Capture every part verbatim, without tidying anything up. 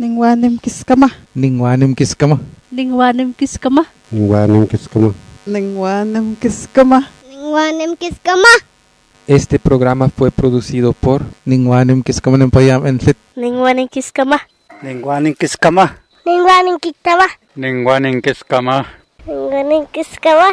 Ningwanim kiskama. Ningwanim kiskama. Ningwanim kiskama. Ningwanim kiskama. Ningwanim kiskama. Ningwanim kiskama. Este programa fue producido por Ningwanim Kiskama Nempayam Entlit. Ningwanim kiskama. Ningwanim kiskama. Ningwanim kiskama. Ningwanim kiskama. Ningwanim kiskama.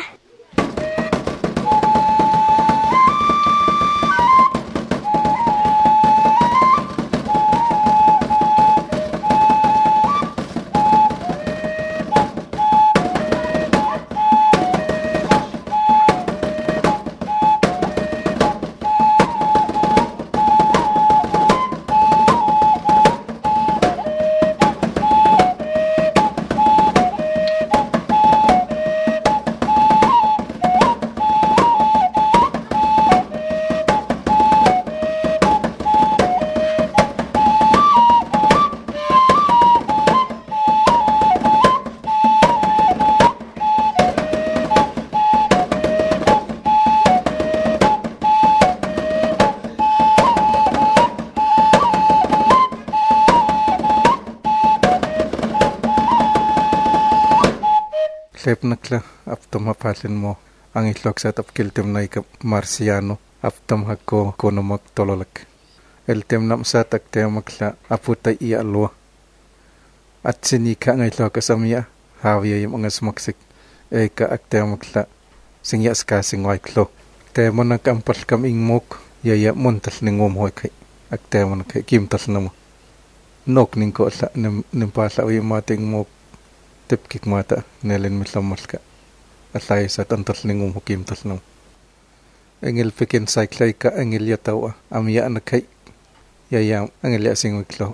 Lep nakla aptom hapalin mo ang itlog sa tapkiltim na ika Marciano aptom hako konomak tololak. El tem nam sa takte makla aputay iya alwa. At sinika ng itlog kasamya hawiya yung mga sumaksik eka akte makla singya skasing waiklo. Temo nakampal kam ingmok yaya muntal ningom hoy kay akte mo nakay kimtal namo. Nok ning ko sa nimpasa uy mating mok tipkik mata nelen mislamalka alay sa tantal ningum hukim talnam engel pekin cyclay ka engel yatawa amya nakay yayam engel yasing wiklo.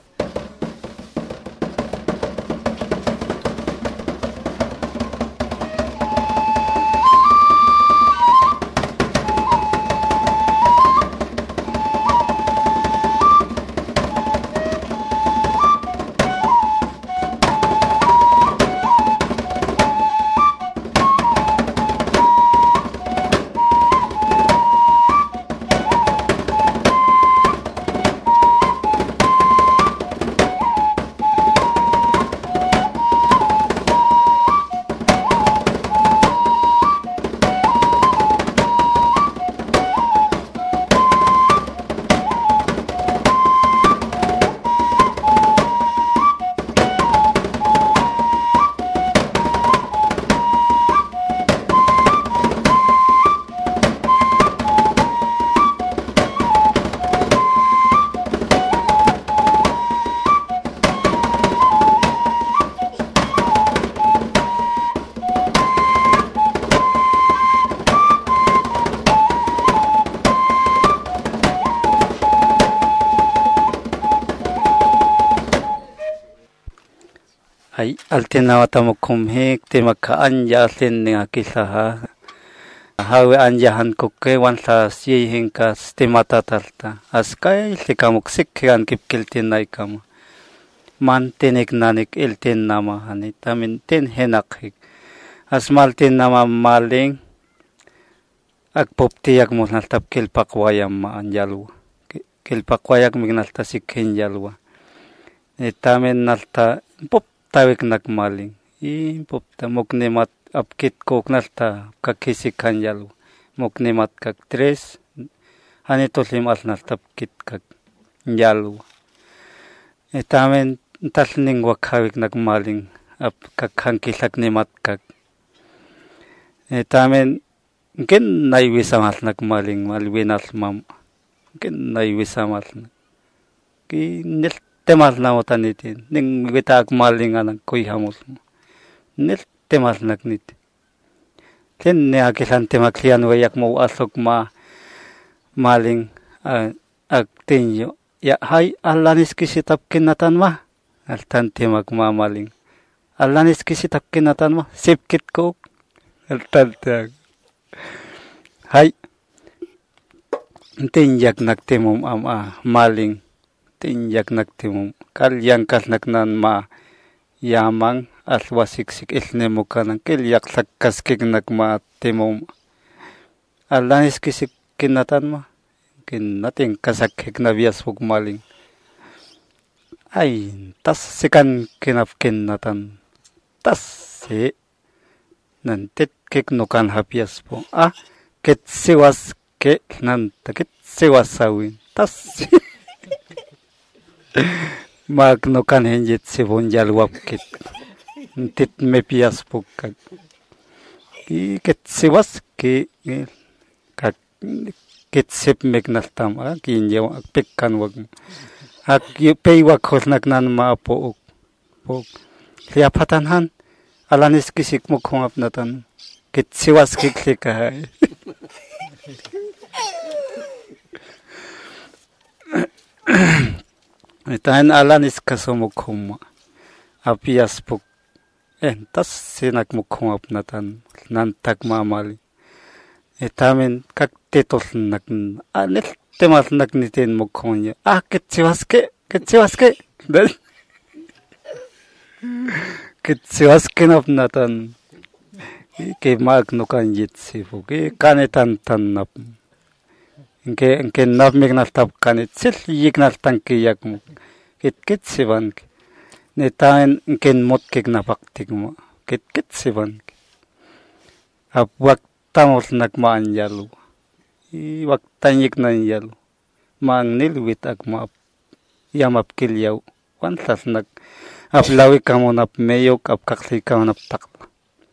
Ay altenawa tamukumhik timakaan ya alten ni akisaha hawe anjahan kuke wan sa sihin ka stimata tarta askay likamuksik kan kipkiltin na ikam mantinik nanik iltin nama hani tamin tin henakhik asmaltin nama maling agpoptiyak mo naltap kilpakwayam ma anjalwa kilpakwayak mignalta sikhin jalwa tamin nalta pop tawik nakmaling i popta muknemat apkit koknalta kakisikan yalu muknemat kak tres hanito limal nalta apkit kak yalu etamen talning wakhawik nakmaling ap kakhankisak nemat kak etamen ken naiwisamal nakmaling malwinal mam ken naiwisamal ki nil temal na utanitin ning witak maling anang kuy hamos nil temal nagnit ken ne akisan temaklian wayak mo asok ma maling ag tinyo ya hay alanis kisitap kinatan ma altan temak ma maling alanis kisitap kinatan ma sipkit ko altan tag hay tinjak nagtemom am a maling tinjak nagtimum kalyang kasnaknan ma yamang aswasiksik ilnemo kanang kilyak sakkaskik nagma timum alanis kisik kinatan ma kin nating kasakhik na bias maling Ay, tas sikan kinapkin natan. Tas si nantit kik nukan hapias po. Ah, kit siwas ke nanta kit siwasawin. Tas mag nukan hinjit si bunjal wapkit. Nantit mepias po kag. Kit siwas ki kag kit sip megnaltam. Ah, kinjaw agpikkan wag mo. Ak pay wakos nagnan maapo po liya patanhan alanis kisik mo kung apnatan kit siwas kiklik hay itan alanis kasumok kung apias po eh tas sinak mo kung apnatan nantag mamali itamin kak titol nagn anil temas nagnitin mo kung niya. Ah, kitsiwaske, kitsiwaske. Kitsiwaske na natan. Ke mag nukan jitsi po. Ke kanetan tan nap. Ke ke nap mig naltap kanit sil yig naltang kiyak mo. Kit kitsiwan. Netain ken mot kig napaktig mo. Kit kitsiwan. Abwak tamol nagmaan yalo. Wak tanyik na yalo. Mang nilwit ag maap. Yamap kilyaw. Wantas nag aplawi ka mo nap meyok ap kakli ka mo nap takla.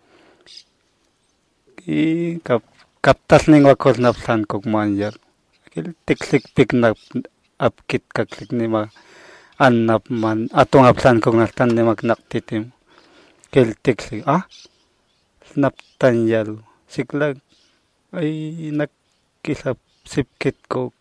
I kap kaptas ning wakos nap san kog man yalo. Kil tiklik pik nap ap kit kaklik ni ma an nap man atong ap san kog nastan ni mag naktitim. Kil tiklik ah nap tan yalo. Siklag ay nak kisap sipkit ko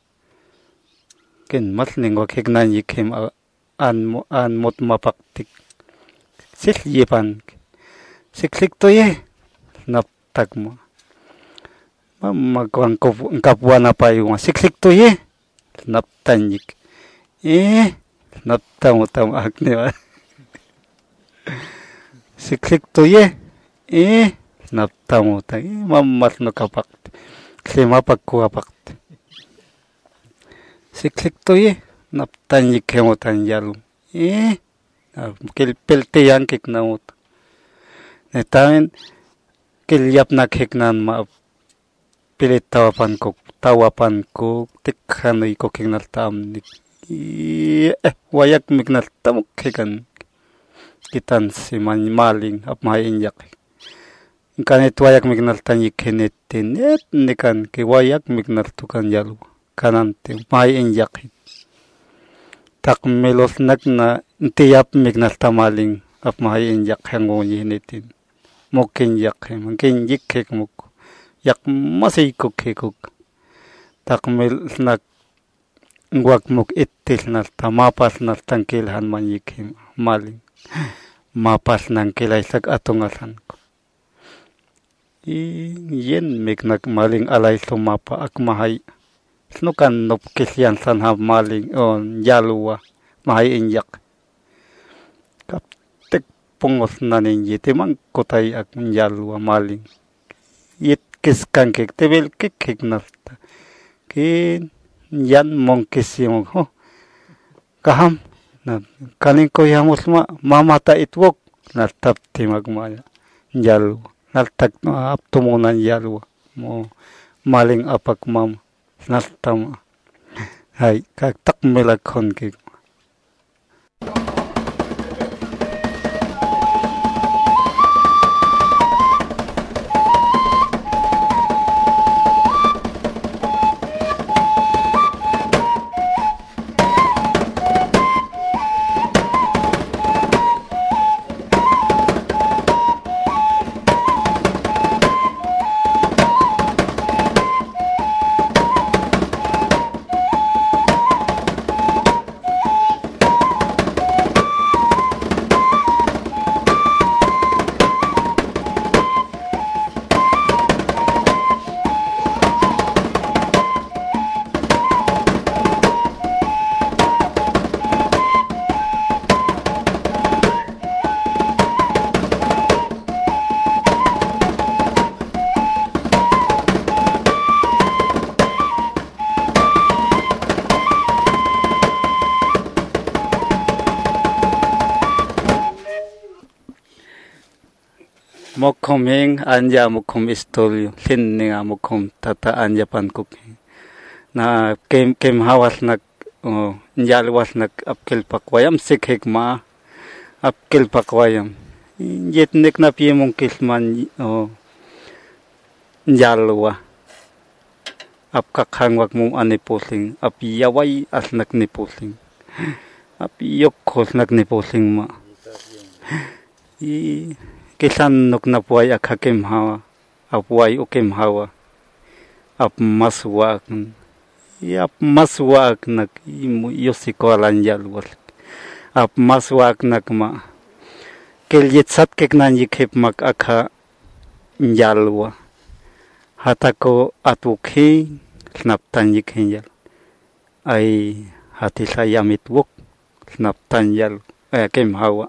ken matling wa kegnan yikem an an mot mapaktik sil yepan siklik to ye naptag mo magwang ko kapwa na pa yung siklik to ye naptanyik eh naptamo tam akne wa siklik to ye eh naptamo ta mamat no kapak klima pagkuapak. Siklik to ye, naptanyik kemo tanyalo. Eh, kilpelte yang kik naut. Netamin, kilyap na kik nan ma pilit tawapan ko, tawapan ko, tikhanoy ko kik naltam. Eh, wayak mig naltamok kikan. Kitan si maling ap mahinyak. Kanit wayak mignal tanyik kinetin et nikan ki wayak mignal tukan yalu kanante may inyak tak melos nak na tiyap mignal tamaling ap may inyak hango ninetin mokin yak hem kin yik kek muk yak masay ko kekuk tak melos nak ngwak muk itil na tamapas na tangkilhan man yikim maling mapas nang kilay sag atungasan ko. I yen mig nag maling alay sumapa ak mahay snukan nop kisyan san ha maling on yaluwa mahay inyak kap tek pungos na ninyi timang kutay ak yaluwa maling yit kiskan kik tebel kik kik nasta kin yan mong kisyong ho kaham na kaning ko yamos ma mamata itwok na tap timagmaya yaluwa naltag no aptumunan yalwa mo maling apak mam naltam hay kag takmelak kon kik mokom hing anja mokom istolyo lin ninga mokom tata anja pankuk na kem kem hawas nak oh njalwas nak apkel pakwayam sikhek ma apkel pakwayam jet nek na pie mongkil man oh njalwa ap kakhang wak mum ane posling ap yawai asnak ni posling ap yok khosnak ni posling ma i kisan nok na puay akakem hawa apuay ukem hawa ap maswak ap maswak nak yosikolan jalwal ap maswak nak ma keljit sat kek nanji khep mak akha jalwa hatako atukhi snap tanji khenjal ai hati sayamit wok snap tanjal eh kem hawa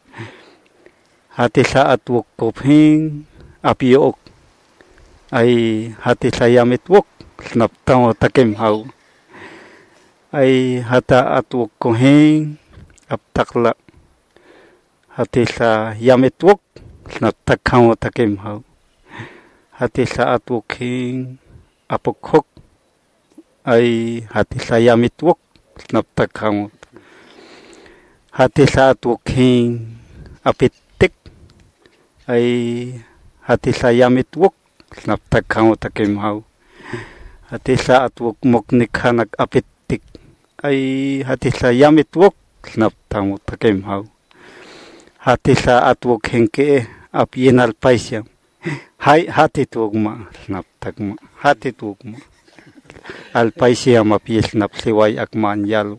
hati saat wok koping api ok ai hati sayamit wok snap tang takem hau ai hata at wok kohing ap takla hati sayamit wok snap takhang takem hau hati saat woking apokok ai hati sayamit wok snap takhang hati saat woking apitik ai hati sayamit wok snap takhang takem hau hati saat wok moknik hanak apitik ai hati sayamit wok snap tamu takem hau hati saat woking ke apyenal paisyam hai hati tugma snap tagma hati tugma al paisyam api snap siway akman yalu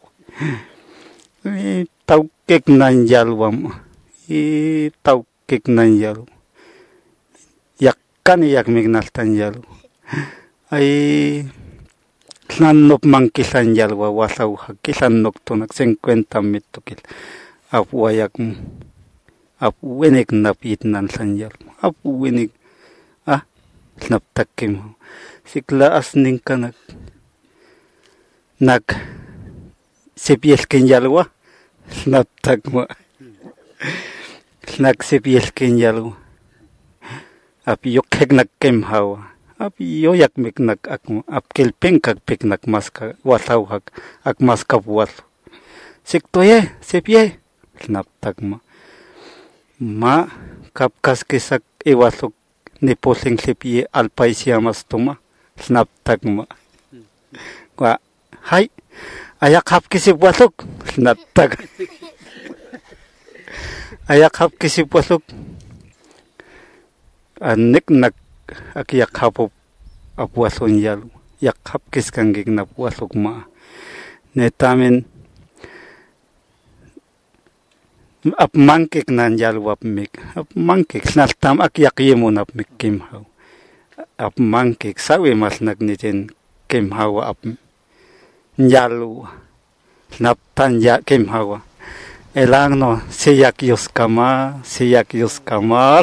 i tau kek nan jalwam i tau kek nan yalu yakkan yak mignal tan yalu ai snannop mangkisan jalwa wasaw hakisan noktonak cincuenta mitokil apu ayak apu wenek napit nan sanjal apu wenek ah snap takim sikla asning kanak nak sepies kenjalwa snap takma nak sepies kenjalwa api yok nak kem hawa api yo yak mek nak ak apkel pengkak pek nak maska wasaw hak ak maska buat siktoye sepie snap takma ma kapkas kisak iwasok ni posing sepie alpaisia mastoma snap takma wa hai ayak hap kisip wasok snap tak ayak hap kisip wasok anik nak akiyak hapop apuason yalu yak hap kis kangig na puasok ma netamin ap mangkik nan jalu ap mik ap mangkik snaltam ak yakyemo nap mik kim haw ap mangkik sawe mas nagnitin kim haw ap jalu snap tanja kim haw elang no siyak yus kama siyak yus kama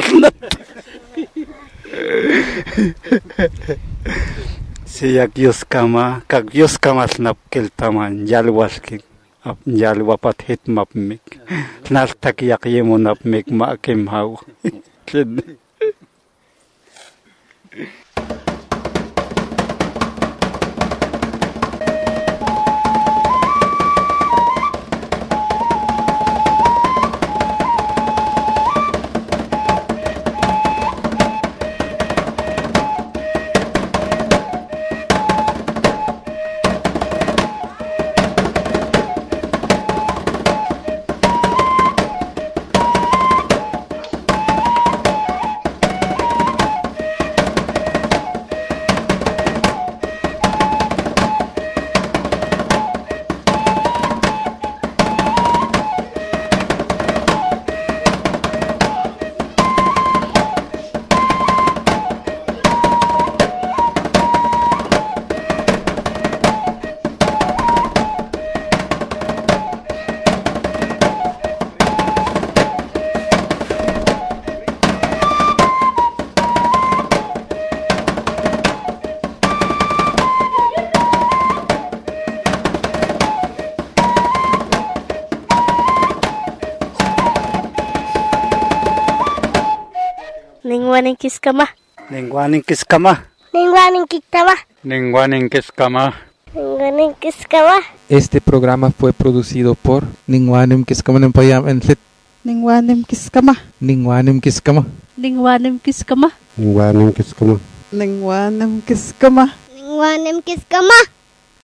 siyak yus kama kag yus kama snap kel taman jalu wasking ap jalu wapat hit map mik nas tak yak yemo nap mik ma kim haw Ningwaning kiskama. Ningwaning kiskama. Ningwaning kiskama. Ningwaning kiskama. Ningwaning kiskama. Este programa fue producido por Ningwanim kiskama ng payam enlit. Ningwanim kiskama. Ningwanim kiskama. Ningwanim kiskama. Ningwaning kiskama. Ningwanim kiskama. Ningwanim kiskama.